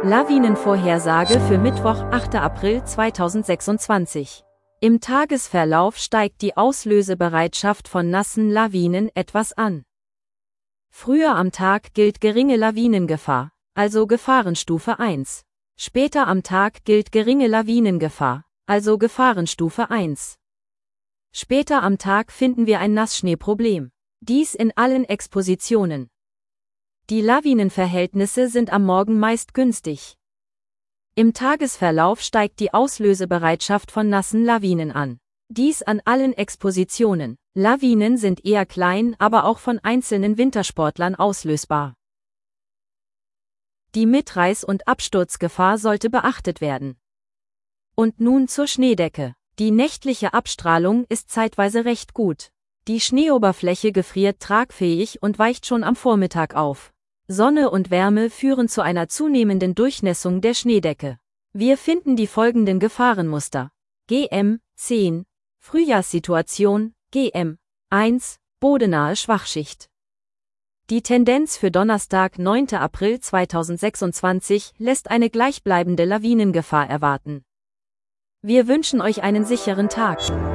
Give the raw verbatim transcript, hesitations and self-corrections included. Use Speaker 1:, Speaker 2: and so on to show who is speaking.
Speaker 1: Lawinenvorhersage für Mittwoch, achter April zweitausendsechsundzwanzig. Im Tagesverlauf steigt die Auslösebereitschaft von nassen Lawinen etwas an. Früher am Tag gilt geringe Lawinengefahr, also Gefahrenstufe eins. Später am Tag gilt geringe Lawinengefahr, also Gefahrenstufe eins. Später am Tag finden wir ein Nassschneeproblem. Dies in allen Expositionen. Die Lawinenverhältnisse sind am Morgen meist günstig. Im Tagesverlauf steigt die Auslösebereitschaft von nassen Lawinen an. Dies an allen Expositionen. Lawinen sind eher klein, aber auch von einzelnen Wintersportlern auslösbar. Die Mitreiß- und Absturzgefahr sollte beachtet werden. Und nun zur Schneedecke. Die nächtliche Abstrahlung ist zeitweise recht gut. Die Schneeoberfläche gefriert tragfähig und weicht schon am Vormittag auf. Sonne und Wärme führen zu einer zunehmenden Durchnässung der Schneedecke. Wir finden die folgenden Gefahrenmuster. G M zehn. Frühjahrssituation, G M eins, bodenahe Schwachschicht. Die Tendenz für Donnerstag, neunter April zweitausendsechsundzwanzig, lässt eine gleichbleibende Lawinengefahr erwarten. Wir wünschen euch einen sicheren Tag.